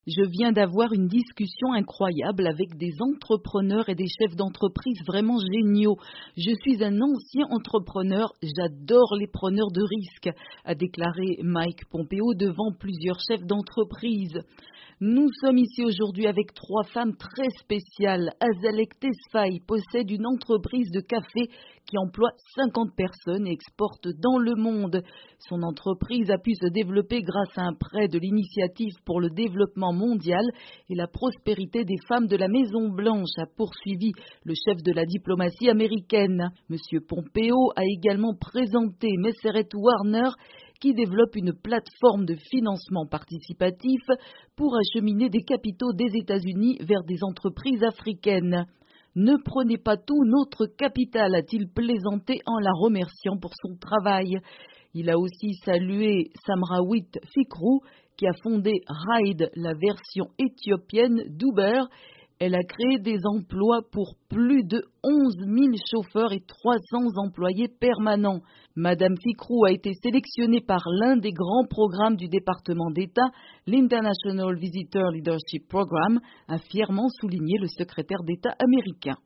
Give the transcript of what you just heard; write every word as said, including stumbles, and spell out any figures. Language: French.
Je viens d'avoir une discussion incroyable avec des entrepreneurs et des chefs d'entreprise vraiment géniaux. Je suis un ancien entrepreneur, j'adore les preneurs de risques, a déclaré Mike Pompeo devant plusieurs chefs d'entreprise. Nous sommes ici aujourd'hui avec trois femmes très spéciales. Azalek Tesfaye possède une entreprise de café qui emploie cinquante personnes et exporte dans le monde. Son entreprise a pu se développer grâce à un prêt de l'Initiative pour le développement mondial et la prospérité des femmes de la Maison Blanche, a poursuivi le chef de la diplomatie américaine. Monsieur Pompeo a également présenté Messeret Warner, qui développe une plateforme de financement participatif pour acheminer des capitaux des États-Unis vers des entreprises africaines. Ne prenez pas tout notre capital, a-t-il plaisanté en la remerciant pour son travail. Il a aussi salué Samrawit Fikru, qui a fondé Ride, la version éthiopienne d'Uber. Elle a créé des emplois pour plus de onze mille chauffeurs et trois cents employés permanents. Madame Fikru a été sélectionnée par l'un des grands programmes du département d'État, l'International Visitor Leadership Program, a fièrement souligné le secrétaire d'État américain.